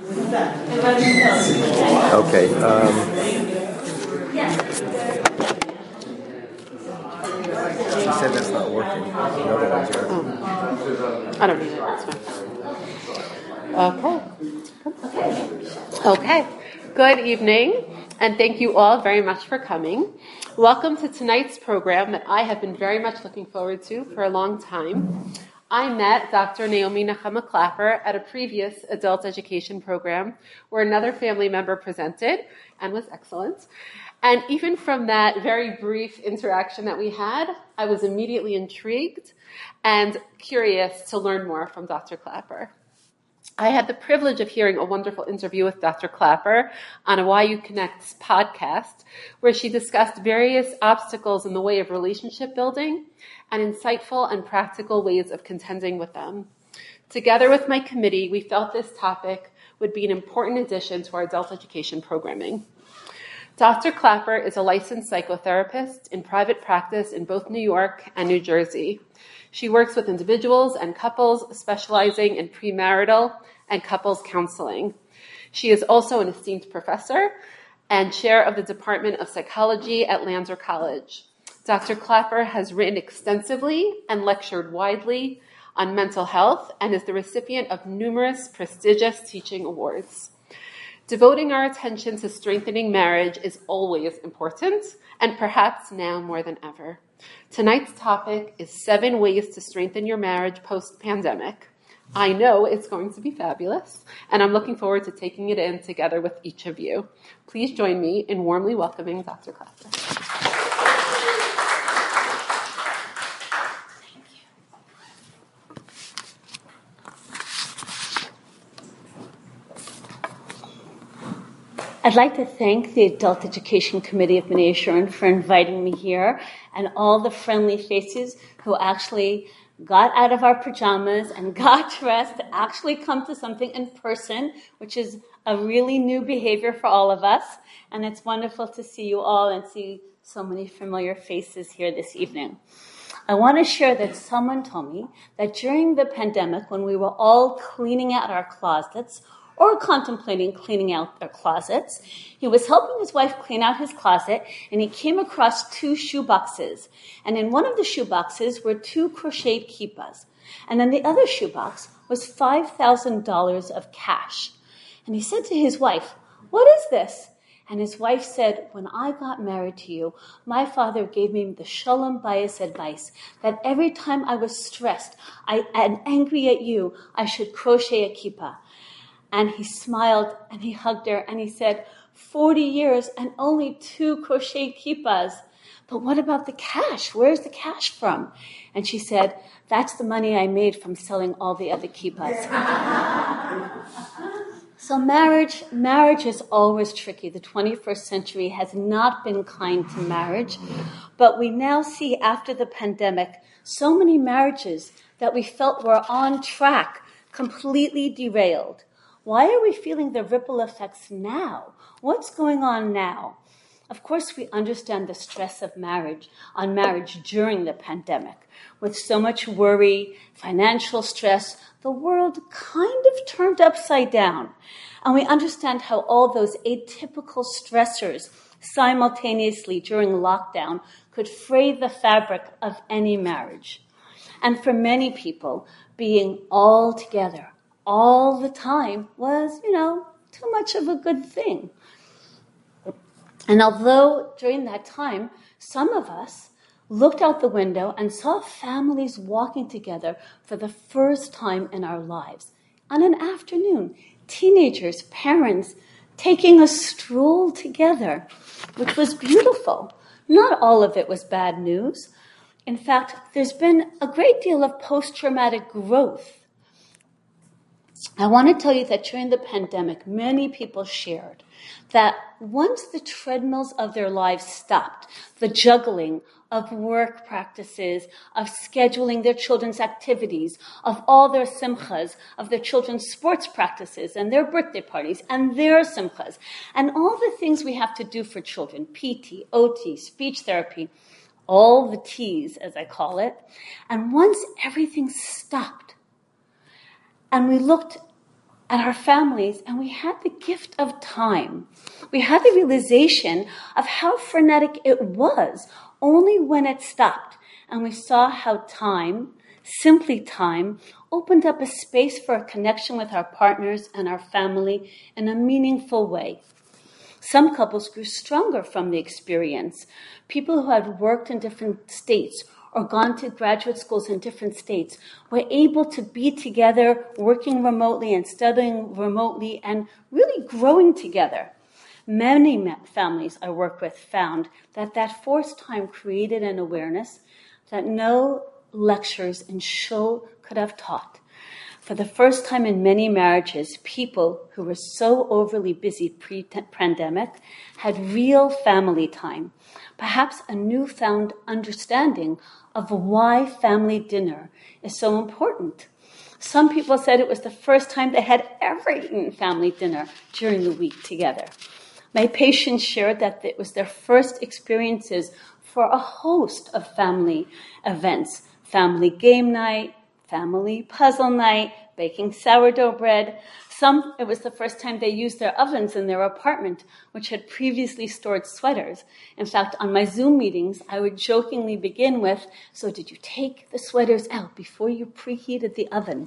Okay. She said that's not working. The other ones are. I don't need it. That's fine. Okay. Good evening, and thank you all very much for coming. Welcome to tonight's program that I have been very much looking forward to for a long time. I met Dr. Naomi Nechama Clapper at a previous adult education program where another family member presented and was excellent. And even from that very brief interaction that we had, I was immediately intrigued and curious to learn more from Dr. Clapper. I had the privilege of hearing a wonderful interview with Dr. Clapper on a YU Connects podcast, where she discussed various obstacles in the way of relationship building and insightful and practical ways of contending with them. Together with my committee, we felt this topic would be an important addition to our adult education programming. Dr. Clapper is a licensed psychotherapist in private practice in both New York and New Jersey. She works with individuals and couples, specializing in premarital and couples counseling. She is also an esteemed professor and chair of the Department of Psychology at Lander College. Dr. Clapper has written extensively and lectured widely on mental health and is the recipient of numerous prestigious teaching awards. Devoting our attention to strengthening marriage is always important, and perhaps now more than ever. Tonight's topic is 7 ways to strengthen your marriage post-pandemic. I know it's going to be fabulous, and I'm looking forward to taking it in together with each of you. Please join me in warmly welcoming Dr. Clapper. I'd like to thank the Adult Education Committee of B'nai Yeshurun for inviting me here, and all the friendly faces who actually got out of our pajamas and got dressed to actually come to something in person, which is a really new behavior for all of us. And it's wonderful to see you all and see so many familiar faces here this evening. I want to share that someone told me that during the pandemic, when we were all cleaning out our closets, or contemplating cleaning out their closets, he was helping his wife clean out his closet, and he came across 2 shoe boxes. And in one of the shoe boxes were 2 crocheted kippas. And in the other shoe box was $5,000 of cash. And he said to his wife, "What is this?" And his wife said, "When I got married to you, my father gave me the Shalom Bayis advice that every time I was stressed and angry at you, I should crochet a kippah." And he smiled and he hugged her and he said, 40 years and only 2 crocheted kippas. But what about the cash? Where's the cash from? And she said, "That's the money I made from selling all the other kippas." So marriage is always tricky. The 21st century has not been kind to marriage. But we now see after the pandemic so many marriages that we felt were on track, completely derailed. Why are we feeling the ripple effects now? What's going on now? Of course, we understand the stress of marriage during the pandemic. With so much worry, financial stress, the world kind of turned upside down. And we understand how all those atypical stressors simultaneously during lockdown could fray the fabric of any marriage. And for many people, being all together all the time was, too much of a good thing. And although during that time, some of us looked out the window and saw families walking together for the first time in our lives on an afternoon, teenagers, parents, taking a stroll together, which was beautiful. Not all of it was bad news. In fact, there's been a great deal of post-traumatic growth. I want to tell you that during the pandemic, many people shared that once the treadmills of their lives stopped, the juggling of work practices, of scheduling their children's activities, of all their simchas, of their children's sports practices and their birthday parties and their simchas, and all the things we have to do for children, PT, OT, speech therapy, all the T's, as I call it. And once everything stopped, and we looked and our families, and we had the gift of time. We had the realization of how frenetic it was only when it stopped, and we saw how time, simply time, opened up a space for a connection with our partners and our family in a meaningful way. Some couples grew stronger from the experience. People who had worked in different states or gone to graduate schools in different states were able to be together, working remotely and studying remotely and really growing together. Many families I work with found that forced time created an awareness that no lectures and show could have taught. For the first time in many marriages, people who were so overly busy pre-pandemic had real family time, perhaps a newfound understanding of why family dinner is so important. Some people said it was the first time they had ever eaten family dinner during the week together. My patients shared that it was their first experiences for a host of family events, family game night, family puzzle night, baking sourdough bread. Some, it was the first time they used their ovens in their apartment, which had previously stored sweaters. In fact, on my Zoom meetings, I would jokingly begin with, "So did you take the sweaters out before you preheated the oven?"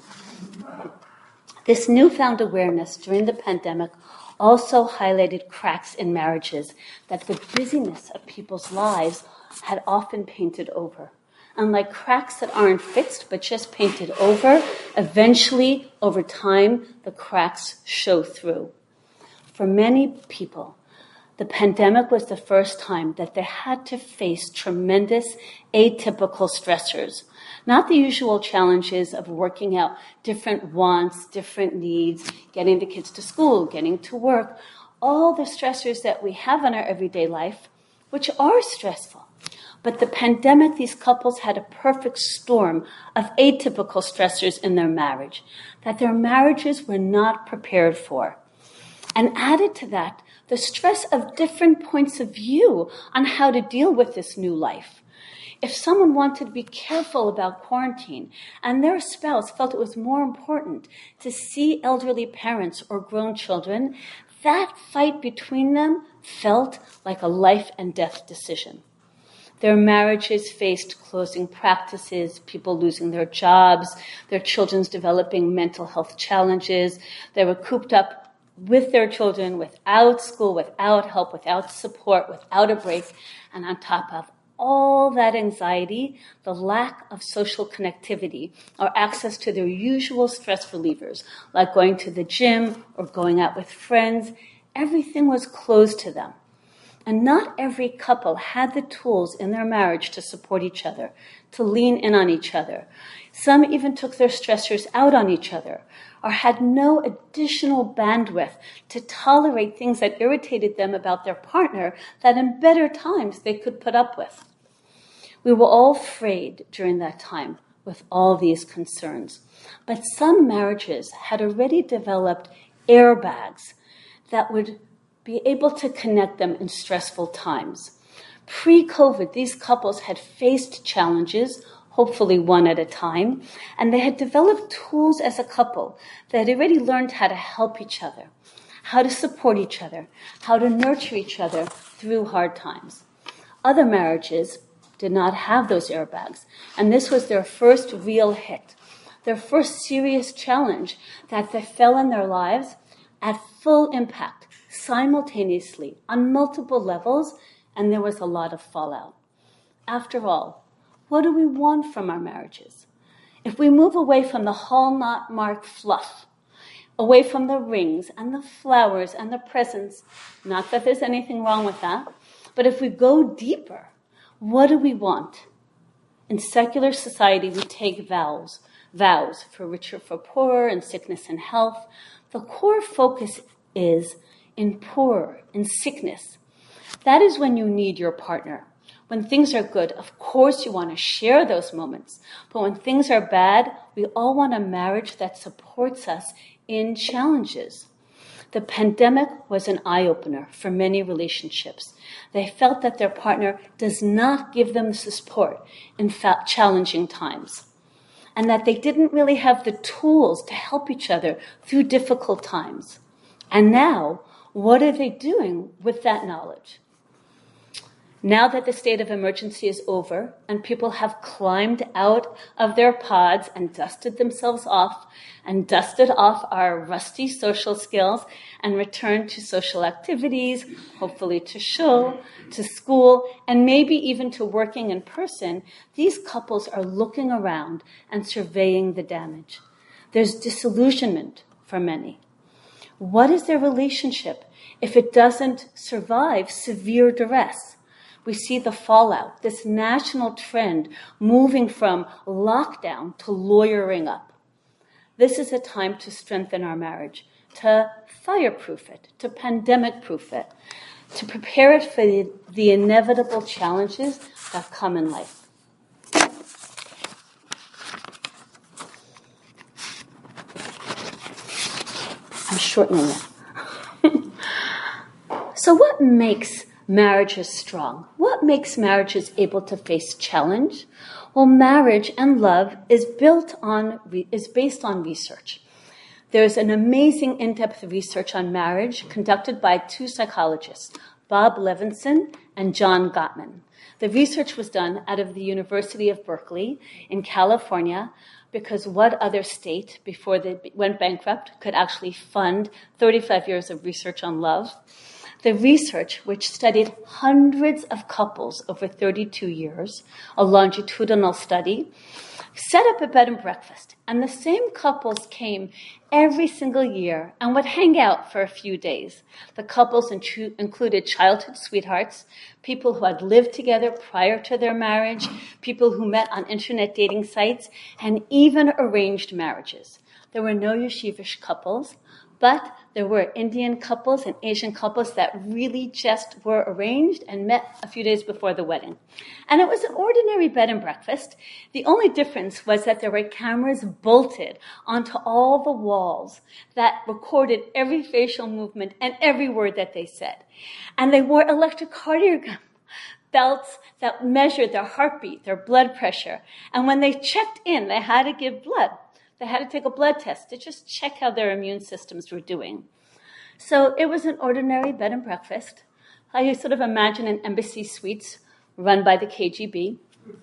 This newfound awareness during the pandemic also highlighted cracks in marriages that the busyness of people's lives had often painted over. And like cracks that aren't fixed but just painted over, eventually, over time, the cracks show through. For many people, the pandemic was the first time that they had to face tremendous atypical stressors. Not the usual challenges of working out different wants, different needs, getting the kids to school, getting to work, all the stressors that we have in our everyday life, which are stressful. But the pandemic, these couples had a perfect storm of atypical stressors in their marriage that their marriages were not prepared for. And added to that, the stress of different points of view on how to deal with this new life. If someone wanted to be careful about quarantine and their spouse felt it was more important to see elderly parents or grown children, that fight between them felt like a life and death decision. Their marriages faced closing practices, people losing their jobs, their children's developing mental health challenges. They were cooped up with their children, without school, without help, without support, without a break. And on top of all that anxiety, the lack of social connectivity or access to their usual stress relievers, like going to the gym or going out with friends, everything was closed to them. And not every couple had the tools in their marriage to support each other, to lean in on each other. Some even took their stressors out on each other, or had no additional bandwidth to tolerate things that irritated them about their partner that in better times they could put up with. We were all frayed during that time with all these concerns. But some marriages had already developed airbags that would be able to connect them in stressful times. Pre-COVID, these couples had faced challenges, hopefully one at a time, and they had developed tools as a couple. They had already learned how to help each other, how to support each other, how to nurture each other through hard times. Other marriages did not have those airbags, and this was their first real hit, their first serious challenge that they fell in their lives at full impact, simultaneously, on multiple levels, and there was a lot of fallout. After all, what do we want from our marriages? If we move away from the hallmark fluff, away from the rings and the flowers and the presents, not that there's anything wrong with that, but if we go deeper, what do we want? In secular society, we take vows for richer, for poorer, in sickness and health. The core focus is in poor, in sickness. That is when you need your partner. When things are good, of course you want to share those moments. But when things are bad, we all want a marriage that supports us in challenges. The pandemic was an eye-opener for many relationships. They felt that their partner does not give them the support in challenging times. and that they didn't really have the tools to help each other through difficult times. And now, what are they doing with that knowledge? Now that the state of emergency is over and people have climbed out of their pods and dusted themselves off and dusted off our rusty social skills and returned to social activities, hopefully to shul, to school, and maybe even to working in person, these couples are looking around and surveying the damage. There's disillusionment for many. What is their relationship if it doesn't survive severe duress? We see the fallout, this national trend moving from lockdown to lawyering up. This is a time to strengthen our marriage, to fireproof it, to pandemic-proof it, to prepare it for the inevitable challenges that come in life. I'm shortening it. So what makes marriages strong? What makes marriages able to face challenge? Well, marriage and love is based on research. There's an amazing in-depth research on marriage conducted by two psychologists, Bob Levinson and John Gottman. The research was done out of the University of Berkeley in California, because what other state, before they went bankrupt, could actually fund 35 years of research on love? The research, which studied hundreds of couples over 32 years, a longitudinal study, set up a bed and breakfast. And the same couples came every single year and would hang out for a few days. The couples included childhood sweethearts, people who had lived together prior to their marriage, people who met on internet dating sites, and even arranged marriages. There were no yeshivish couples, but there were Indian couples and Asian couples that really just were arranged and met a few days before the wedding. And it was an ordinary bed and breakfast. The only difference was that there were cameras bolted onto all the walls that recorded every facial movement and every word that they said. And they wore electrocardiogram belts that measured their heartbeat, their blood pressure. And when they checked in, they had to give blood. They had to take a blood test to just check how their immune systems were doing. So it was an ordinary bed and breakfast. I sort of imagine an embassy suites run by the KGB.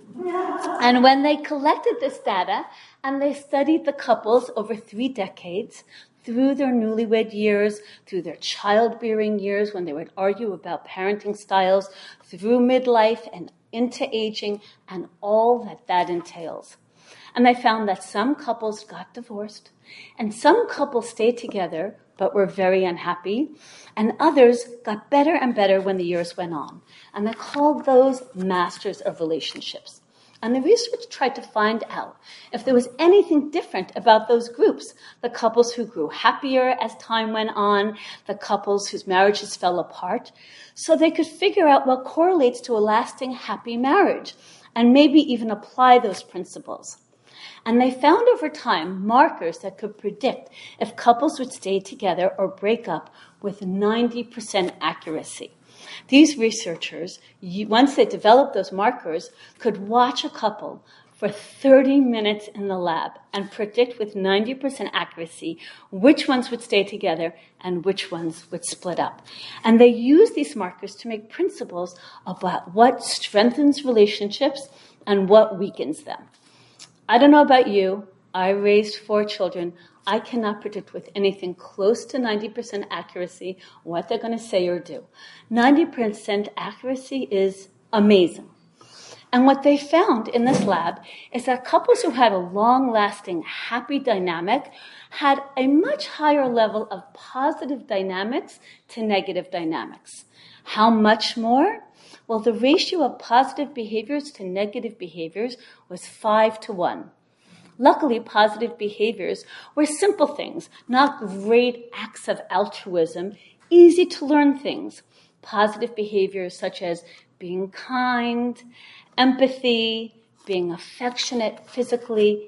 And when they collected this data and they studied the couples over 3 decades, through their newlywed years, through their childbearing years when they would argue about parenting styles, through midlife and into aging, and all that entails. And they found that some couples got divorced, and some couples stayed together but were very unhappy, and others got better and better when the years went on. And they called those masters of relationships. And the research tried to find out if there was anything different about those groups, the couples who grew happier as time went on, the couples whose marriages fell apart, so they could figure out what correlates to a lasting happy marriage, and maybe even apply those principles. And they found over time markers that could predict if couples would stay together or break up with 90% accuracy. These researchers, once they developed those markers, could watch a couple for 30 minutes in the lab and predict with 90% accuracy which ones would stay together and which ones would split up. And they use these markers to make principles about what strengthens relationships and what weakens them. I don't know about you. I raised 4 children. I cannot predict with anything close to 90% accuracy what they're going to say or do. 90% accuracy is amazing. And what they found in this lab is that couples who had a long-lasting, happy dynamic had a much higher level of positive dynamics to negative dynamics. How much more? Well, the ratio of positive behaviors to negative behaviors was 5 to 1. Luckily, positive behaviors were simple things, not great acts of altruism, easy to learn things. Positive behaviors such as being kind, empathy, being affectionate physically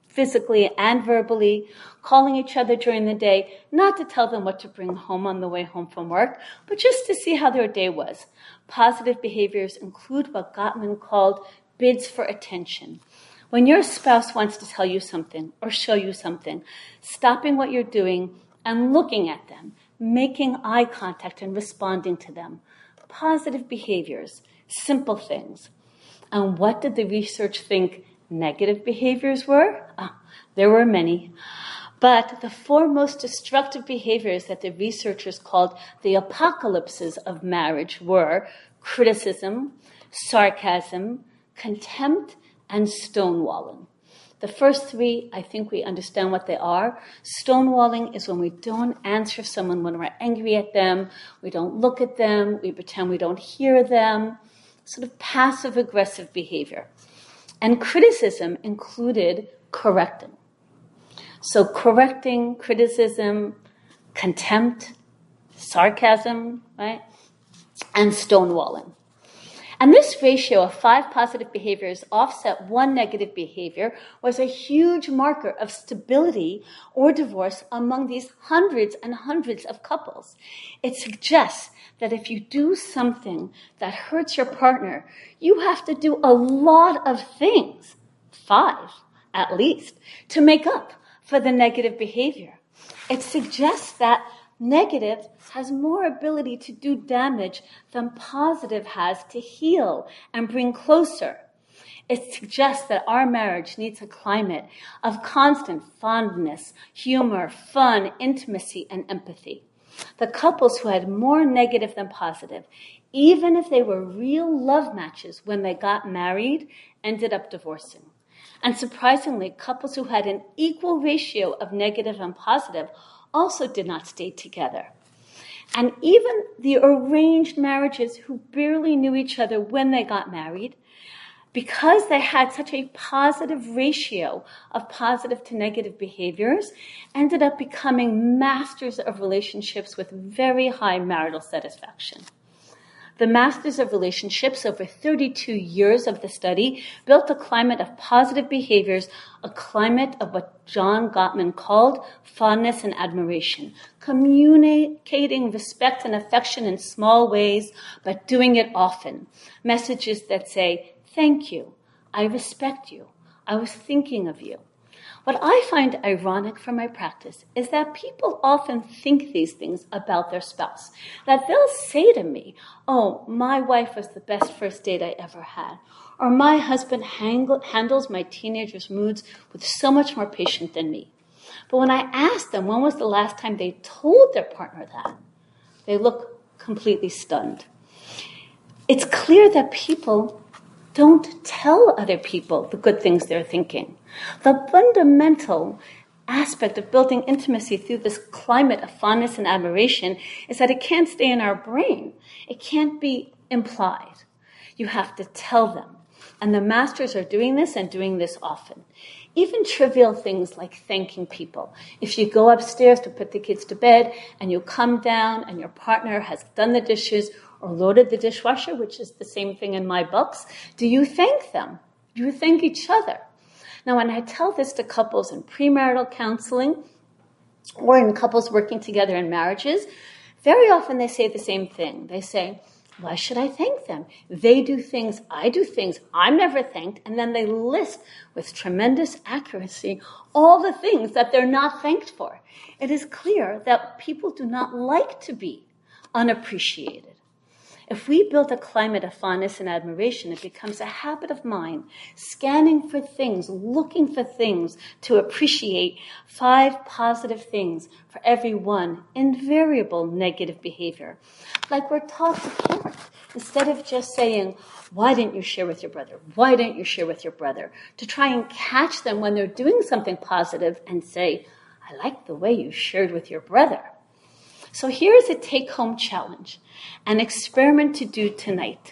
and verbally, calling each other during the day, not to tell them what to bring home on the way home from work, but just to see how their day was. Positive behaviors include what Gottman called bids for attention. When your spouse wants to tell you something or show you something, stopping what you're doing and looking at them, making eye contact and responding to them. Positive behaviors, simple things. And what did the research think negative behaviors were? There were many. But the four most destructive behaviors that the researchers called the apocalypses of marriage were criticism, sarcasm, contempt, and stonewalling. The first three, I think we understand what they are. Stonewalling is when we don't answer someone when we're angry at them, we don't look at them, we pretend we don't hear them, sort of passive-aggressive behavior. And criticism included correcting. So correcting, criticism, contempt, sarcasm, right? And stonewalling. And this ratio of 5 positive behaviors offset 1 negative behavior was a huge marker of stability or divorce among these hundreds and hundreds of couples. It suggests that if you do something that hurts your partner, you have to do a lot of things, 5 at least, to make up for the negative behavior. It suggests that negative has more ability to do damage than positive has to heal and bring closer. It suggests that our marriage needs a climate of constant fondness, humor, fun, intimacy, and empathy. The couples who had more negative than positive, even if they were real love matches when they got married, ended up divorcing. And surprisingly, couples who had an equal ratio of negative and positive also did not stay together. And even the arranged marriages who barely knew each other when they got married, because they had such a positive ratio of positive to negative behaviors, ended up becoming masters of relationships with very high marital satisfaction. The Masters of Relationships, over 32 years of the study, built a climate of positive behaviors, a climate of what John Gottman called fondness and admiration, communicating respect and affection in small ways, but doing it often. Messages that say, thank you, I respect you, I was thinking of you. What I find ironic from my practice is that people often think these things about their spouse. That they'll say to me, oh, my wife was the best first date I ever had. Or my husband handles my teenagers' moods with so much more patience than me. But when I ask them when was the last time they told their partner that, they look completely stunned. It's clear that people don't tell other people the good things they're thinking. The fundamental aspect of building intimacy through this climate of fondness and admiration is that it can't stay in our brain. It can't be implied. You have to tell them. And the masters are doing this and doing this often. Even trivial things like thanking people. If you go upstairs to put the kids to bed and you come down and your partner has done the dishes or loaded the dishwasher, which is the same thing in my books, do you thank them? Do you thank each other? Now, when I tell this to couples in premarital counseling or in couples working together in marriages, very often they say the same thing. They say, why should I thank them? They do things, I do things, I'm never thanked. And then they list with tremendous accuracy all the things that they're not thanked for. It is clear that people do not like to be unappreciated. If we build a climate of fondness and admiration, it becomes a habit of mind, scanning for things, looking for things to appreciate 5 positive things for every 1 invariable negative behavior. Like we're taught to parent, instead of just saying, why didn't you share with your brother? Why didn't you share with your brother? To try and catch them when they're doing something positive and say, I like the way you shared with your brother. So here's a take-home challenge, an experiment to do tonight.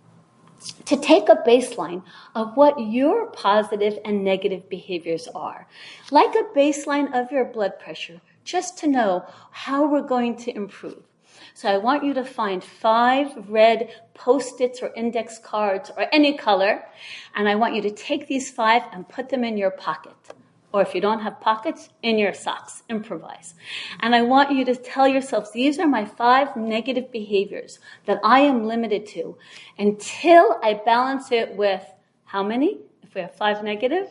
To take a baseline of what your positive and negative behaviors are, like a baseline of your blood pressure, just to know how we're going to improve. So I want you to find 5 red Post-its or index cards or any color, and I want you to take these 5 and put them in your pocket. Or if you don't have pockets, in your socks. Improvise. And I want you to tell yourselves, these are my 5 negative behaviors that I am limited to until I balance it with how many? if we have 5 negative,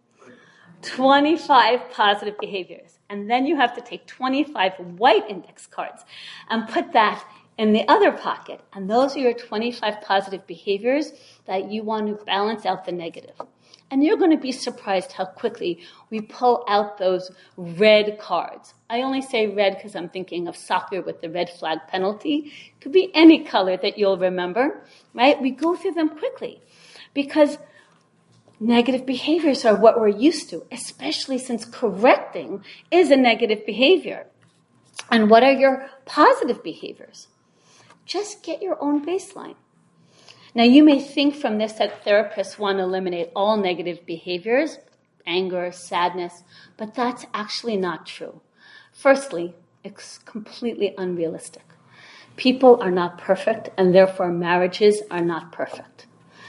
25 positive behaviors. And then you have to take 25 white index cards and put that in the other pocket. And those are your 25 positive behaviors that you want to balance out the negative. And you're going to be surprised how quickly we pull out those red cards. I only say red because I'm thinking of soccer with the red flag penalty. It could be any color that you'll remember, right? We go through them quickly because negative behaviors are what we're used to, especially since correcting is a negative behavior. And what are your positive behaviors? Just get your own baseline. Now, you may think from this that therapists want to eliminate all negative behaviors, anger, sadness, but that's actually not true. Firstly, it's completely unrealistic. People are not perfect, and therefore marriages are not perfect.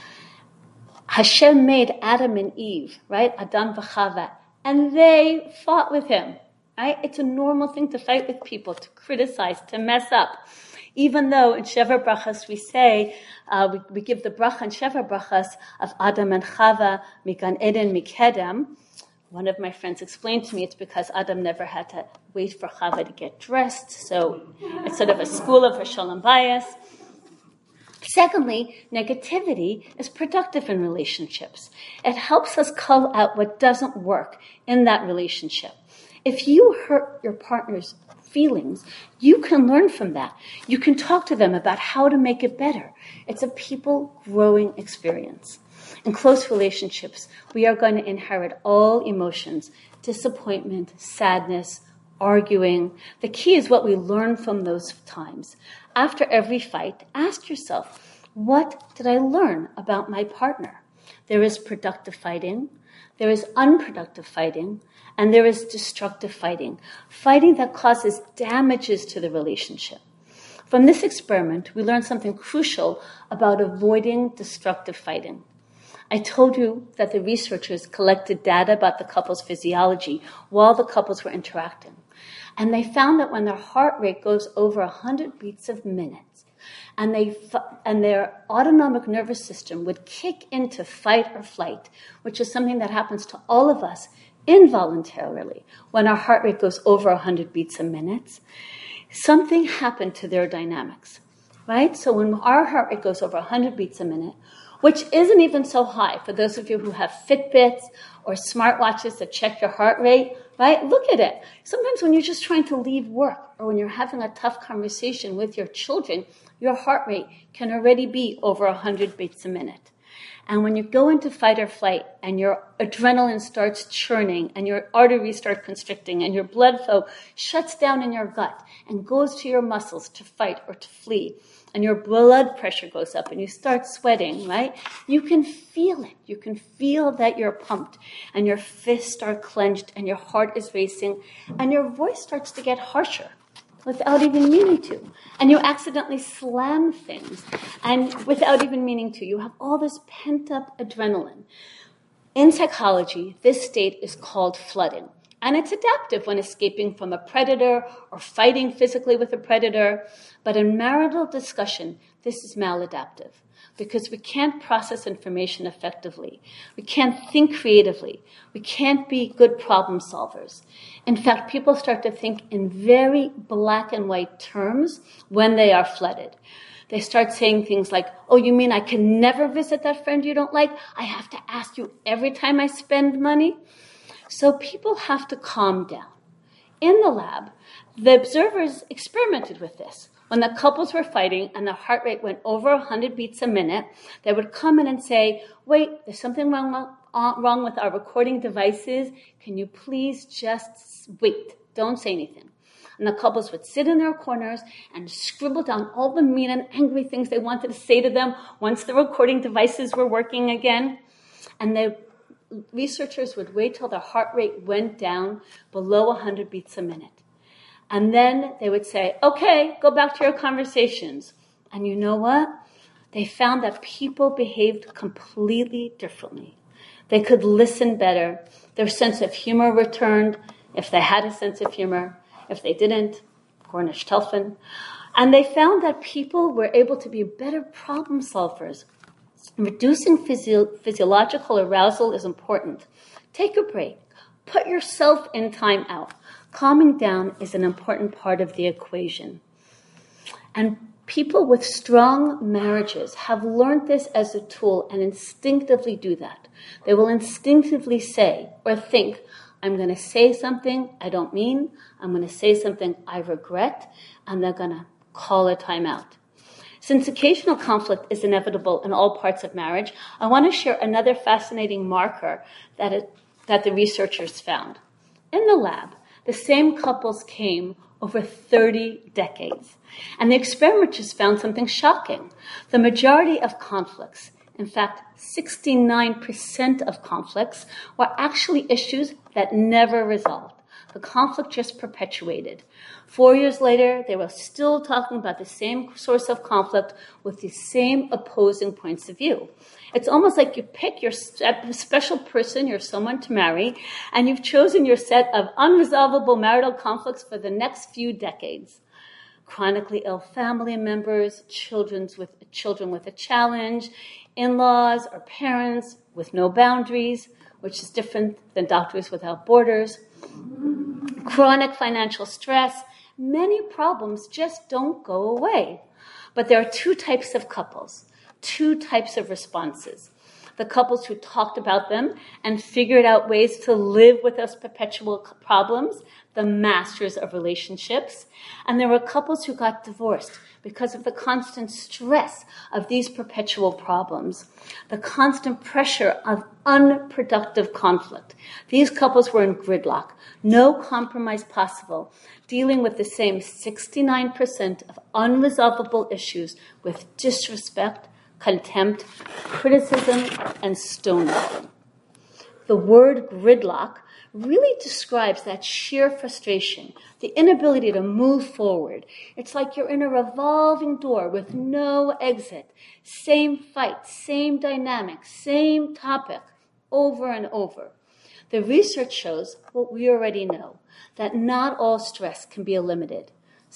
Hashem made Adam and Eve, right? Adam v'Chava, and they fought with him, right? It's a normal thing to fight with people, to criticize, to mess up. Even though in Sheva Brachas we say, we give the bracha in Sheva Brachas of Adam and Chava, Migan Eden, Mikedem. One of my friends explained to me it's because Adam never had to wait for Chava to get dressed. So it's sort of a school of Shalom bias. Secondly, negativity is productive in relationships. It helps us call out what doesn't work in that relationship. If you hurt your partner's feelings, you can learn from that. You can talk to them about how to make it better. It's a people growing experience. In close relationships, we are going to inherit all emotions, disappointment, sadness, arguing. The key is what we learn from those times. After every fight, ask yourself, what did I learn about my partner? There is productive fighting, there is unproductive fighting, and there is destructive fighting. Fighting that causes damages to the relationship. From this experiment, we learned something crucial about avoiding destructive fighting. I told you that the researchers collected data about the couple's physiology while the couples were interacting. And they found that when their heart rate goes over 100 beats a minute, and their autonomic nervous system would kick into fight or flight, which is something that happens to all of us involuntarily when our heart rate goes over 100 beats a minute, something happened to their dynamics, right? So when our heart rate goes over 100 beats a minute, which isn't even so high for those of you who have Fitbits or smartwatches that check your heart rate, right? Look at it. Sometimes when you're just trying to leave work or when you're having a tough conversation with your children, your heart rate can already be over 100 beats a minute. And when you go into fight or flight and your adrenaline starts churning and your arteries start constricting and your blood flow shuts down in your gut and goes to your muscles to fight or to flee, and your blood pressure goes up and you start sweating, right? You can feel it. You can feel that you're pumped and your fists are clenched and your heart is racing and your voice starts to get harsher without even meaning to. And you accidentally slam things and without even meaning to. You have all this pent-up adrenaline. In psychology, this state is called flooding. And it's adaptive when escaping from a predator or fighting physically with a predator. But in marital discussion, this is maladaptive because we can't process information effectively. We can't think creatively. We can't be good problem solvers. In fact, people start to think in very black and white terms when they are flooded. They start saying things like, oh, you mean I can never visit that friend you don't like? I have to ask you every time I spend money? So people have to calm down. In the lab, the observers experimented with this. When the couples were fighting and the heart rate went over 100 beats a minute, they would come in and say, wait, there's something wrong with our recording devices. Can you please just wait? Don't say anything. And the couples would sit in their corners and scribble down all the mean and angry things they wanted to say to them once the recording devices were working again. And the researchers would wait till their heart rate went down below 100 beats a minute. And then they would say, okay, go back to your conversations. And you know what? They found that people behaved completely differently. They could listen better. Their sense of humor returned, if they had a sense of humor. If they didn't, Cornish Telfin. And they found that people were able to be better problem solvers. Reducing physiological arousal is important. Take a break. Put yourself in time out. Calming down is an important part of the equation. And people with strong marriages have learned this as a tool and instinctively do that. They will instinctively say or think, I'm going to say something I don't mean, I'm going to say something I regret, and they're going to call a timeout. Since occasional conflict is inevitable in all parts of marriage, I want to share another fascinating marker that the researchers found. In the lab, the same couples came over 30 decades, and the experimenters found something shocking. The majority of conflicts, in fact, 69% of conflicts, were actually issues that never resolved. The conflict just perpetuated. 4 years later, they were still talking about the same source of conflict with the same opposing points of view. It's almost like you pick your special person, your someone to marry, and you've chosen your set of unresolvable marital conflicts for the next few decades. Chronically ill family members, children with a challenge, in-laws or parents with no boundaries, which is different than Doctors Without Borders, chronic financial stress. Many problems just don't go away. But there are two types of couples, two types of responses. The couples who talked about them and figured out ways to live with those perpetual problems, the masters of relationships. And there were couples who got divorced because of the constant stress of these perpetual problems, the constant pressure of unproductive conflict. These couples were in gridlock, no compromise possible, dealing with the same 69% of unresolvable issues with disrespect, contempt, criticism, and stonewalling. The word gridlock really describes that sheer frustration, the inability to move forward. It's like you're in a revolving door with no exit. Same fight, same dynamic, same topic, over and over. The research shows what we already know, that not all stress can be eliminated.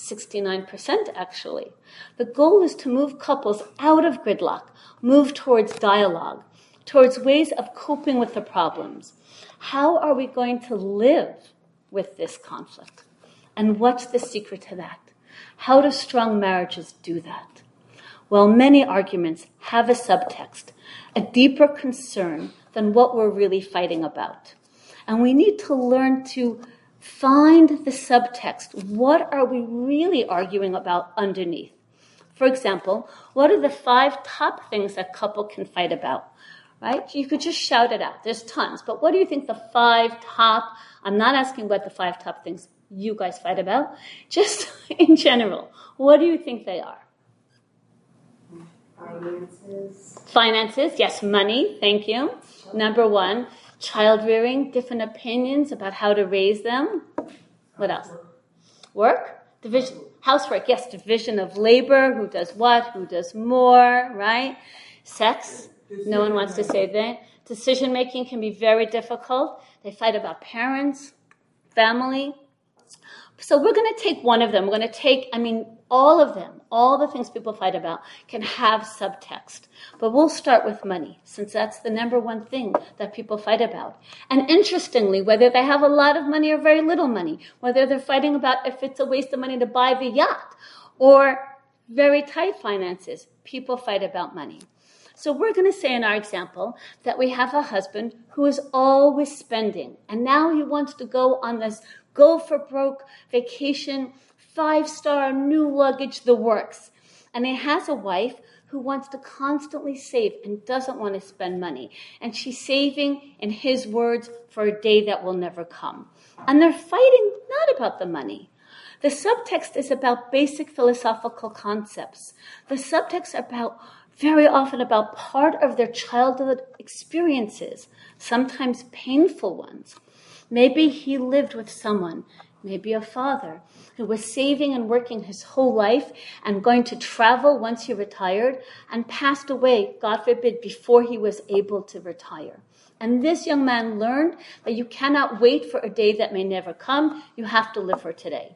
69% actually. The goal is to move couples out of gridlock, move towards dialogue, towards ways of coping with the problems. How are we going to live with this conflict? And what's the secret to that? How do strong marriages do that? Well, many arguments have a subtext, a deeper concern than what we're really fighting about. And we need to learn to find the subtext. What are we really arguing about underneath? For example, what are the 5 top things a couple can fight about? Right? You could just shout it out. There's tons. But what do you think the 5 top, I'm not asking what the 5 top things you guys fight about, just in general. What do you think they are? Finances, yes, money, thank you. Number 1, child rearing, different opinions about how to raise them. What else? Work? Division. Housework, yes, division of labor, who does what, who does more, right? Sex, no one wants to say that. Decision making can be very difficult. They fight about parents, family. So we're going to take one of them. We're going to take, all of them, all the things people fight about can have subtext. But we'll start with money, since that's the number one thing that people fight about. And interestingly, whether they have a lot of money or very little money, whether they're fighting about if it's a waste of money to buy the yacht or very tight finances, people fight about money. So we're going to say in our example that we have a husband who is always spending, and now he wants to go on this go-for-broke vacation, 5-star, new luggage, the works. And he has a wife who wants to constantly save and doesn't want to spend money. And she's saving, in his words, for a day that will never come. And they're fighting not about the money. The subtext is about basic philosophical concepts. The subtext about very often about part of their childhood experiences, sometimes painful ones. Maybe he lived with someone, maybe a father, who was saving and working his whole life and going to travel once he retired and passed away, God forbid, before he was able to retire. And this young man learned that you cannot wait for a day that may never come. You have to live for today.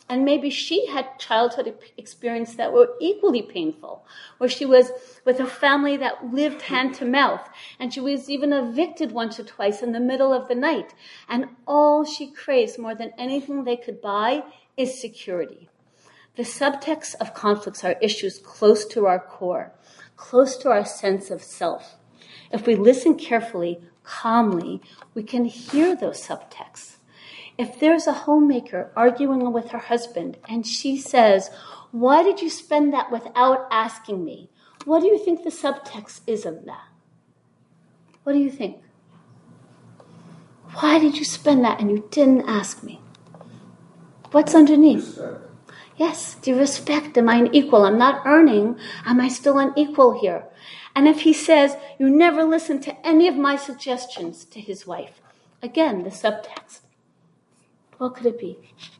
And maybe she had childhood experiences that were equally painful, where she was with a family that lived hand to mouth, and she was even evicted once or twice in the middle of the night. And all she craves more than anything they could buy is security. The subtext of conflicts are issues close to our core, close to our sense of self. If we listen carefully, calmly, we can hear those subtexts. If there's a homemaker arguing with her husband and she says, "Why did you spend that without asking me?" What do you think the subtext is of that? What do you think? Why did you spend that and you didn't ask me? What's underneath? Respect. Yes, do you respect? Am I an equal? I'm not earning. Am I still an equal here? And if he says, "You never listen to any of my suggestions," to his wife, again, the subtext. What could it be?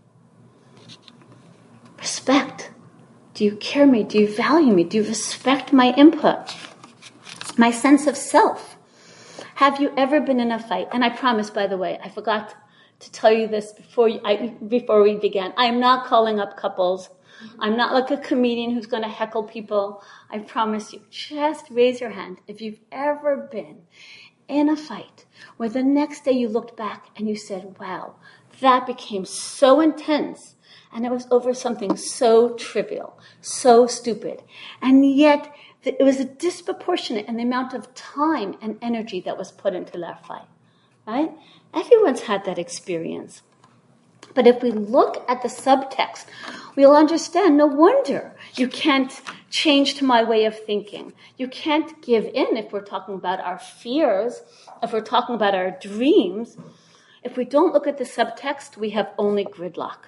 Respect. Do you care me? Do you value me? Do you respect my input? My sense of self. Have you ever been in a fight? And I promise, by the way, I forgot to tell you this before we began. I am not calling up couples. I'm not like a comedian who's going to heckle people. I promise you, just raise your hand if you've ever been in a fight where the next day you looked back and you said, "Wow, that became so intense, and it was over something so trivial, so stupid." And yet it was disproportionate in the amount of time and energy that was put into that fight, right? Everyone's had that experience. But if we look at the subtext, we'll understand, no wonder you can't change to my way of thinking. You can't give in if we're talking about our fears, if we're talking about our dreams. If we don't look at the subtext, we have only gridlock.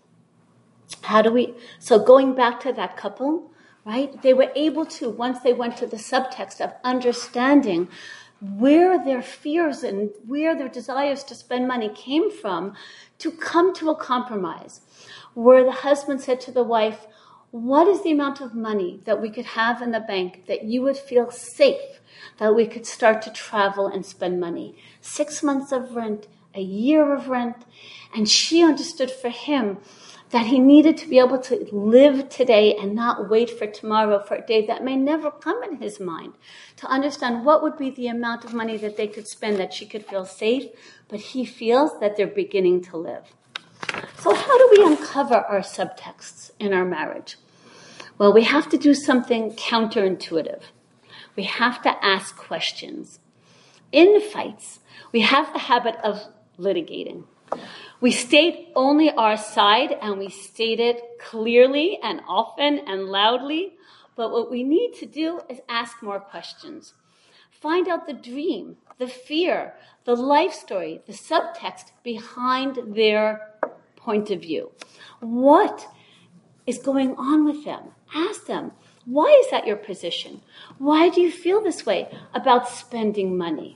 So going back to that couple, right? They were able to, once they went to the subtext of understanding where their fears and where their desires to spend money came from, to come to a compromise where the husband said to the wife, "What is the amount of money that we could have in the bank that you would feel safe, that we could start to travel and spend money? 6 months of rent, a year of rent." And she understood for him that he needed to be able to live today and not wait for tomorrow, for a day that may never come in his mind, to understand what would be the amount of money that they could spend that she could feel safe, but he feels that they're beginning to live. So how do we uncover our subtexts in our marriage? Well, we have to do something counterintuitive. We have to ask questions. In fights, we have the habit of litigating. We state only our side, and we state it clearly and often and loudly. But what we need to do is ask more questions. Find out the dream, the fear, the life story, the subtext behind their point of view. What is going on with them? Ask them, why is that your position? Why do you feel this way about spending money?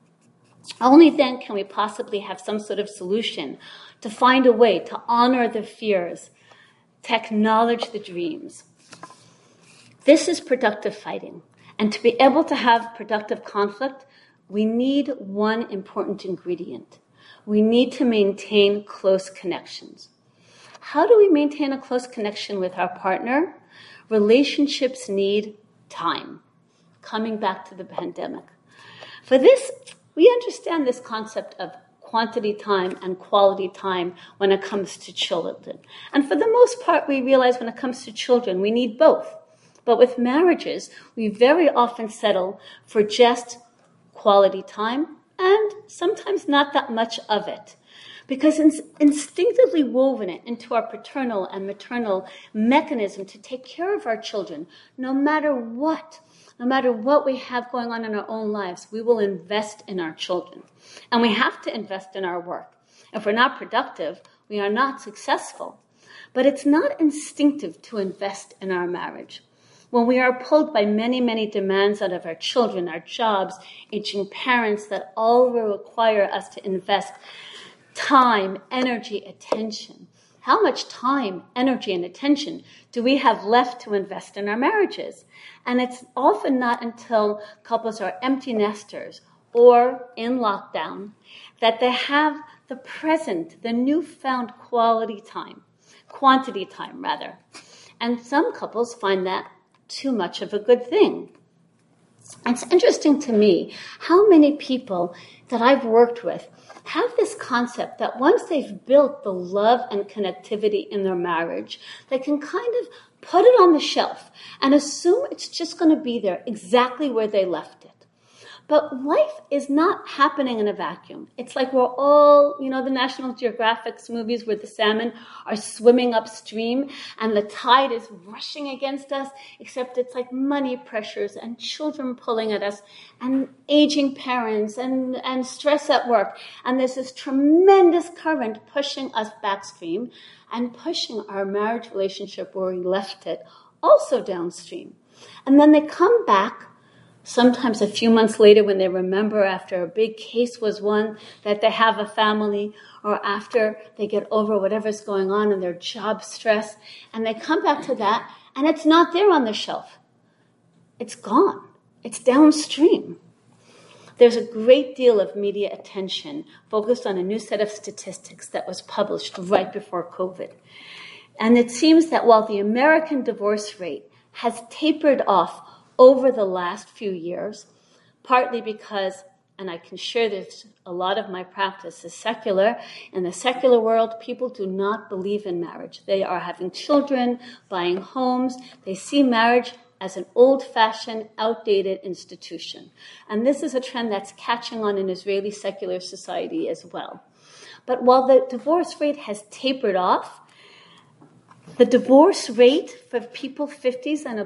Only then can we possibly have some sort of solution to find a way to honor the fears, to acknowledge the dreams. This is productive fighting. And to be able to have productive conflict, we need one important ingredient. We need to maintain close connections. How do we maintain a close connection with our partner? Relationships need time. Coming back to the pandemic. For this, we understand this concept of quantity time and quality time when it comes to children. And for the most part, we realize when it comes to children, we need both. But with marriages, we very often settle for just quality time and sometimes not that much of it. Because it's instinctively woven it into our paternal and maternal mechanism to take care of our children, no matter what we have going on in our own lives, we will invest in our children. And we have to invest in our work. If we're not productive, we are not successful. But it's not instinctive to invest in our marriage. When we are pulled by many, many demands out of our children, our jobs, aging parents that all will require us to invest time, energy, attention. How much time, energy, and attention do we have left to invest in our marriages? And it's often not until couples are empty nesters or in lockdown that they have the present, the newfound quality time. quantity time rather. And some couples find that too much of a good thing. It's interesting to me how many people that I've worked with have this concept that once they've built the love and connectivity in their marriage, they can kind of put it on the shelf and assume it's just going to be there exactly where they left it. But life is not happening in a vacuum. It's like we're all, the National Geographic's movies where the salmon are swimming upstream and the tide is rushing against us, except it's like money pressures and children pulling at us and aging parents and stress at work. And there's this tremendous current pushing us backstream and pushing our marriage relationship where we left it also downstream. And then they come back sometimes a few months later when they remember after a big case was won that they have a family, or after they get over whatever's going on in their job stress, and they come back to that and it's not there on the shelf. It's gone. It's downstream. There's a great deal of media attention focused on a new set of statistics that was published right before COVID. And it seems that while the American divorce rate has tapered off over the last few years, partly because, and I can share this, a lot of my practice is secular. In the secular world, people do not believe in marriage. They are having children, buying homes. They see marriage as an old-fashioned, outdated institution. And this is a trend that's catching on in Israeli secular society as well. But while the divorce rate has tapered off, the divorce rate for people 50 and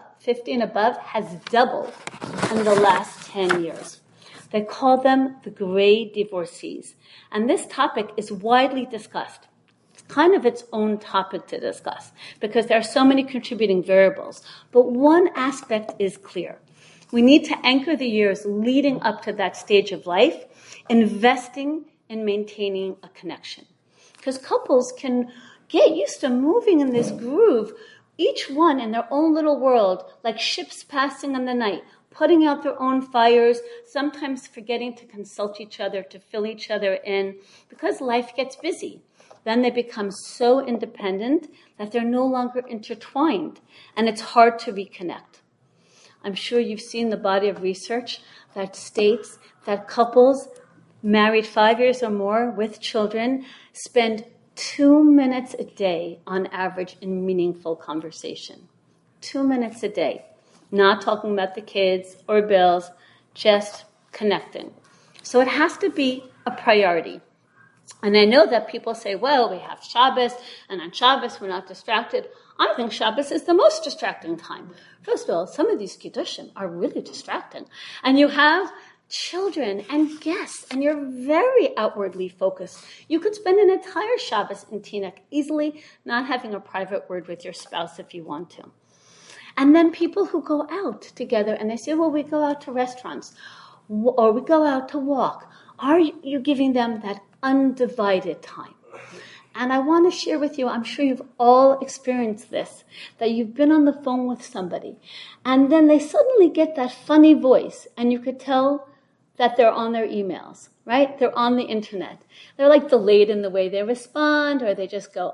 above has doubled in the last 10 years. They call them the gray divorcees. And this topic is widely discussed. It's kind of its own topic to discuss because there are so many contributing variables. But one aspect is clear. We need to anchor the years leading up to that stage of life, investing in maintaining a connection. Because couples can get used to moving in this groove, each one in their own little world, like ships passing in the night, putting out their own fires, sometimes forgetting to consult each other, to fill each other in, because life gets busy. Then they become so independent that they're no longer intertwined, and it's hard to reconnect. I'm sure you've seen the body of research that states that couples married 5 years or more with children spend 2 minutes a day on average in meaningful conversation. 2 minutes a day. Not talking about the kids or bills, just connecting. So it has to be a priority. And I know that people say, well, we have Shabbos, and on Shabbos we're not distracted. I think Shabbos is the most distracting time. First of all, some of these Kiddushim are really distracting. And you have children and guests, and you're very outwardly focused. You could spend an entire Shabbos in Teaneck easily, not having a private word with your spouse if you want to. And then people who go out together and they say, well, we go out to restaurants or we go out to walk. Are you giving them that undivided time? And I want to share with you, I'm sure you've all experienced this, that you've been on the phone with somebody and then they suddenly get that funny voice and you could tell that they're on their emails, right? They're on the internet. They're like delayed in the way they respond, or they just go,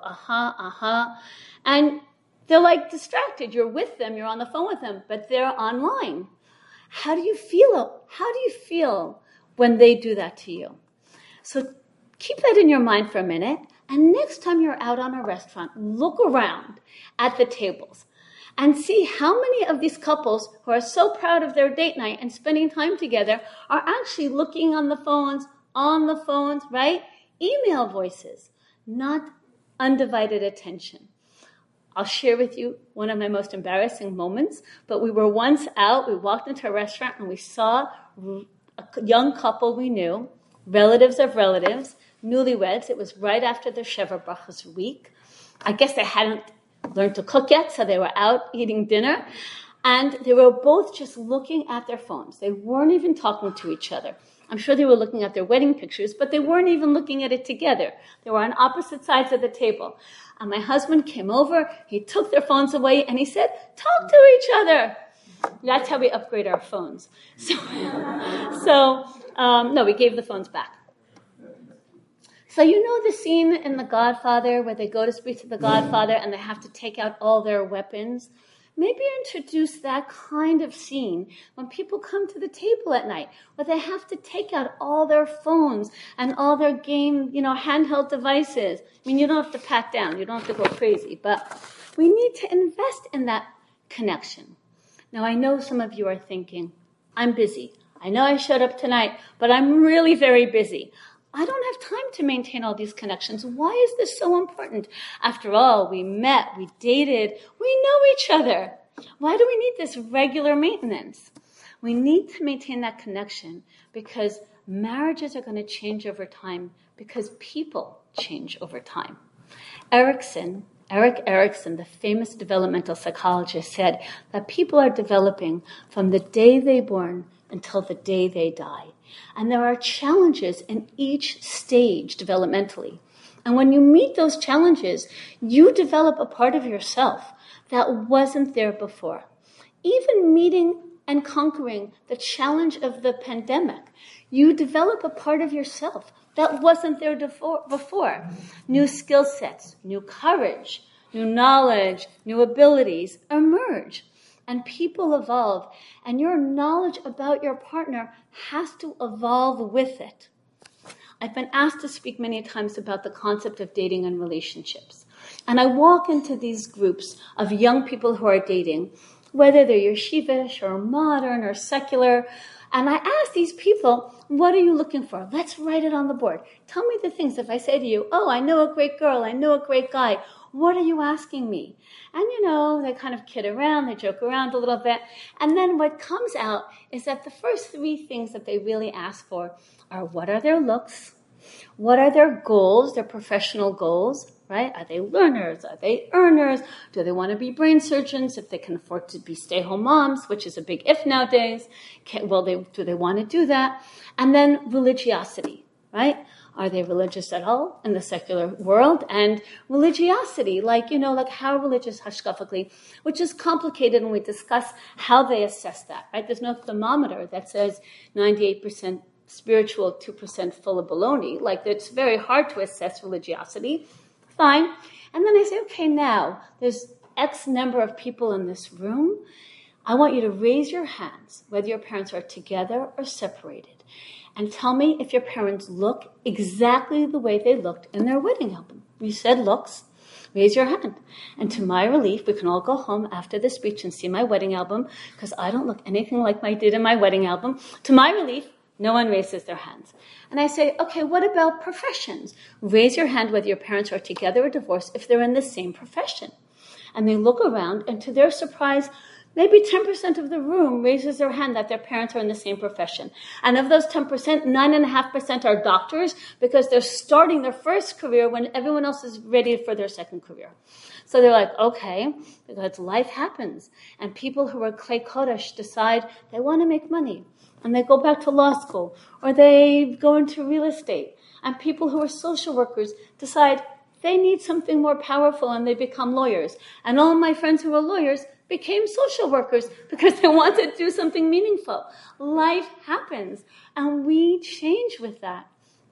and they're like distracted. You're with them, you're on the phone with them, but they're online. How do you feel? How do you feel when they do that to you? So keep that in your mind for a minute, and next time you're out on a restaurant, look around at the tables and see how many of these couples who are so proud of their date night and spending time together are actually looking on the phones, right? Email voices, not undivided attention. I'll share with you one of my most embarrassing moments, but we were once out, we walked into a restaurant and we saw a young couple we knew, relatives of relatives, newlyweds. It was right after the Sheva Brachos week. I guess they hadn't learned to cook yet, so they were out eating dinner, and they were both just looking at their phones. They weren't even talking to each other. I'm sure they were looking at their wedding pictures, but they weren't even looking at it together. They were on opposite sides of the table. And my husband came over, he took their phones away, and he said, talk to each other. That's how we upgrade our phones. So we gave the phones back. So you know the scene in The Godfather where they go to speak to the Godfather and they have to take out all their weapons? Maybe introduce that kind of scene when people come to the table at night, where they have to take out all their phones and all their game, handheld devices. I mean, you don't have to pat down, you don't have to go crazy, but we need to invest in that connection. Now, I know some of you are thinking, I'm busy. I know I showed up tonight, but I'm really very busy. I don't have time to maintain all these connections. Why is this so important? After all, we met, we dated, we know each other. Why do we need this regular maintenance? We need to maintain that connection because marriages are going to change over time because people change over time. Erik Erikson, the famous developmental psychologist, said that people are developing from the day they're born until the day they die. And there are challenges in each stage developmentally. And when you meet those challenges, you develop a part of yourself that wasn't there before. Even meeting and conquering the challenge of the pandemic, you develop a part of yourself that wasn't there before. New skill sets, new courage, new knowledge, new abilities emerge. And people evolve, and your knowledge about your partner has to evolve with it. I've been asked to speak many times about the concept of dating and relationships. And I walk into these groups of young people who are dating, whether they're yeshivish or modern or secular, and I ask these people, what are you looking for? Let's write it on the board. Tell me the things. If I say to you, oh, I know a great girl, I know a great guy, what are you asking me? And they kind of kid around, they joke around a little bit. And then what comes out is that the first three things that they really ask for are what are their looks? What are their goals, their professional goals, right? Are they learners? Are they earners? Do they want to be brain surgeons if they can afford to be stay-home moms, which is a big if nowadays? Do they want to do that? And then religiosity, right? Are they religious at all in the secular world? And religiosity, like how religious hashkafically, which is complicated when we discuss how they assess that, right? There's no thermometer that says 98% spiritual, 2% full of baloney. Like, it's very hard to assess religiosity. Fine. And then I say, okay, now, there's X number of people in this room. I want you to raise your hands, whether your parents are together or separated, and tell me if your parents look exactly the way they looked in their wedding album. You said looks. Raise your hand. And to my relief, we can all go home after the speech and see my wedding album, because I don't look anything like I did in my wedding album. To my relief, no one raises their hands. And I say, okay, what about professions? Raise your hand whether your parents are together or divorced if they're in the same profession. And they look around, and to their surprise, maybe 10% of the room raises their hand that their parents are in the same profession. And of those 10%, 9.5% are doctors because they're starting their first career when everyone else is ready for their second career. So they're like, okay, because life happens. And people who are Klei Kodesh decide they want to make money. And they go back to law school, or they go into real estate. And people who are social workers decide they need something more powerful, and they become lawyers. And all my friends who are lawyers became social workers because they wanted to do something meaningful. Life happens, and we change with that.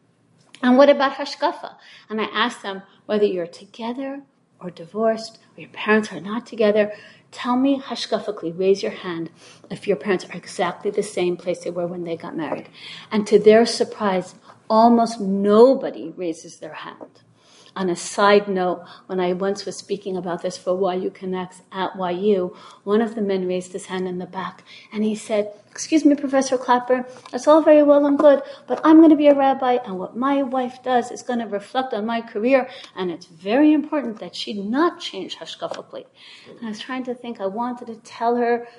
And what about hashkafa? And I ask them, whether you're together or divorced, or your parents are not together, tell me hashkafically, raise your hand, if your parents are exactly the same place they were when they got married. And to their surprise, almost nobody raises their hand. On a side note, when I once was speaking about this for YU Connects at YU, one of the men raised his hand in the back, and he said, excuse me, Professor Clapper, that's all very well and good, but I'm going to be a rabbi, and what my wife does is going to reflect on my career, and it's very important that she not change hashkafically. And I was trying to think, I wanted to tell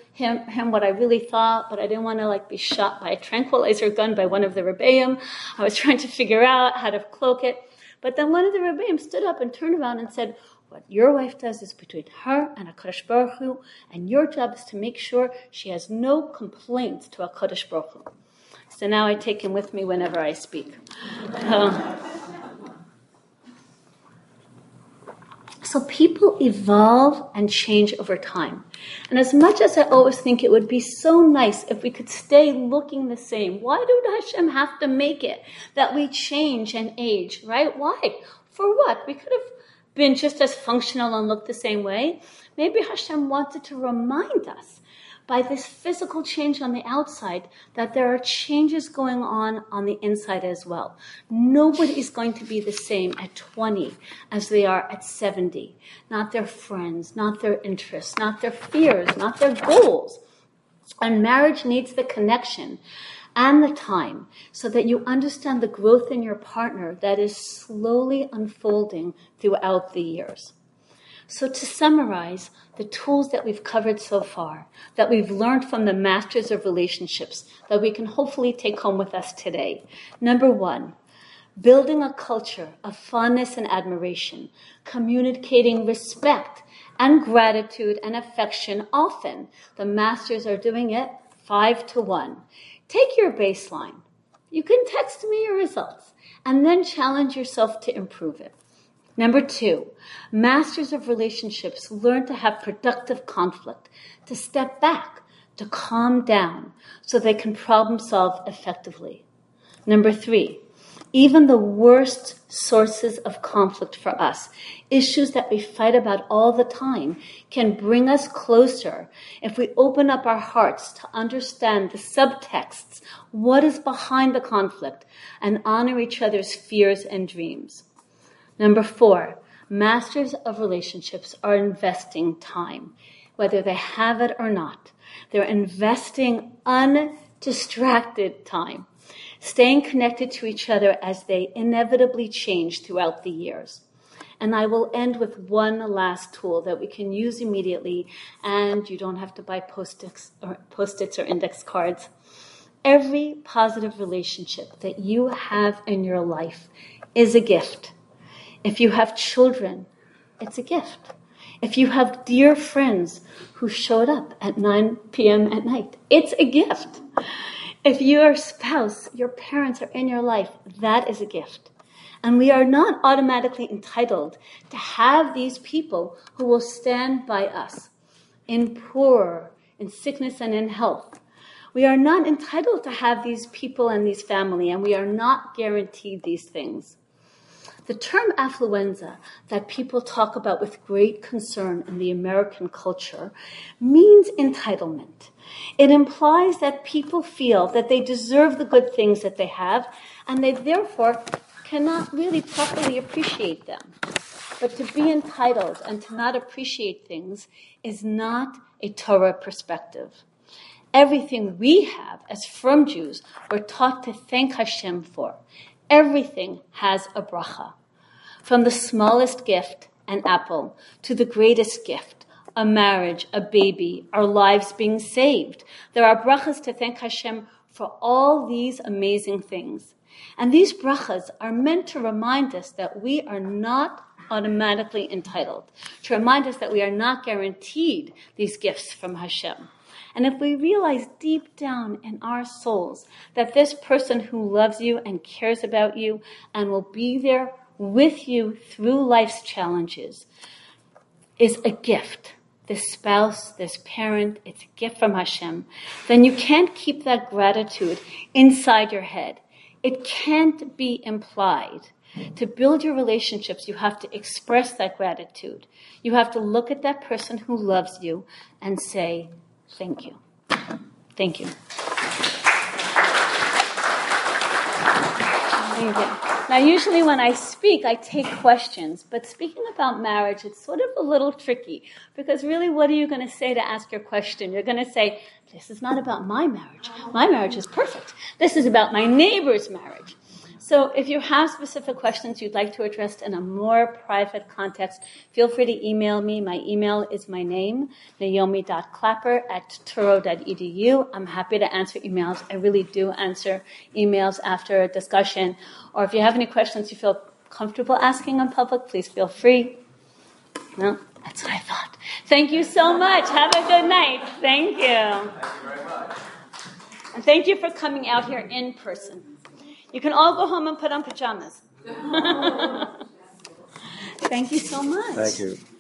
him what I really thought, but I didn't want to be shot by a tranquilizer gun by one of the rebbeim. I was trying to figure out how to cloak it. But then one of the rebbeim stood up and turned around and said, what your wife does is between her and HaKadosh Baruch Hu, and your job is to make sure she has no complaints to HaKadosh Baruch Hu. So now I take him with me whenever I speak. So people evolve and change over time. And as much as I always think it would be so nice if we could stay looking the same, why do Hashem have to make it that we change and age, right? Why? For what? We could have been just as functional and looked the same way. Maybe Hashem wanted to remind us by this physical change on the outside that there are changes going on the inside as well. Nobody is going to be the same at 20 as they are at 70. Not their friends, not their interests, not their fears, not their goals. And marriage needs the connection and the time so that you understand the growth in your partner that is slowly unfolding throughout the years. So to summarize, the tools that we've covered so far, that we've learned from the masters of relationships, that we can hopefully take home with us today. Number 1, building a culture of fondness and admiration, communicating respect and gratitude and affection often. The masters are doing it 5-1. Take your baseline. You can text me your results and then challenge yourself to improve it. Number 2, masters of relationships learn to have productive conflict, to step back, to calm down, so they can problem solve effectively. Number 3, even the worst sources of conflict for us, issues that we fight about all the time, can bring us closer if we open up our hearts to understand the subtexts, what is behind the conflict, and honor each other's fears and dreams. Number 4, masters of relationships are investing time, whether they have it or not. They're investing undistracted time, staying connected to each other as they inevitably change throughout the years. And I will end with one last tool that we can use immediately, and you don't have to buy Post-its or index cards. Every positive relationship that you have in your life is a gift. If you have children, it's a gift. If you have dear friends who showed up at 9 p.m. at night, it's a gift. If your spouse, your parents are in your life, that is a gift. And we are not automatically entitled to have these people who will stand by us in poor, in sickness, and in health. We are not entitled to have these people and these family, and we are not guaranteed these things. The term affluenza that people talk about with great concern in the American culture means entitlement. It implies that people feel that they deserve the good things that they have, and they therefore cannot really properly appreciate them. But to be entitled and to not appreciate things is not a Torah perspective. Everything we have as Frum Jews, we're taught to thank Hashem for. Everything has a bracha. From the smallest gift, an apple, to the greatest gift, a marriage, a baby, our lives being saved. There are brachas to thank Hashem for all these amazing things. And these brachas are meant to remind us that we are not automatically entitled, to remind us that we are not guaranteed these gifts from Hashem. And if we realize deep down in our souls that this person who loves you and cares about you and will be there with you through life's challenges is a gift, this spouse, this parent, it's a gift from Hashem, then you can't keep that gratitude inside your head. It can't be implied. To build your relationships, you have to express that gratitude. You have to look at that person who loves you and say, thank you. Thank you. Thank you. Now, usually when I speak, I take questions. But speaking about marriage, it's sort of a little tricky. Because really, what are you going to say to ask your question? You're going to say, this is not about my marriage. My marriage is perfect. This is about my neighbor's marriage. So if you have specific questions you'd like to address in a more private context, feel free to email me. My email is my name, naomi.clapper@touro.edu. I'm happy to answer emails. I really do answer emails after a discussion. Or if you have any questions you feel comfortable asking in public, please feel free. No, that's what I thought. Thank you so much. Have a good night. Thank you. Thank you very much. And thank you for coming out here in person. You can all go home and put on pajamas. Thank you so much. Thank you.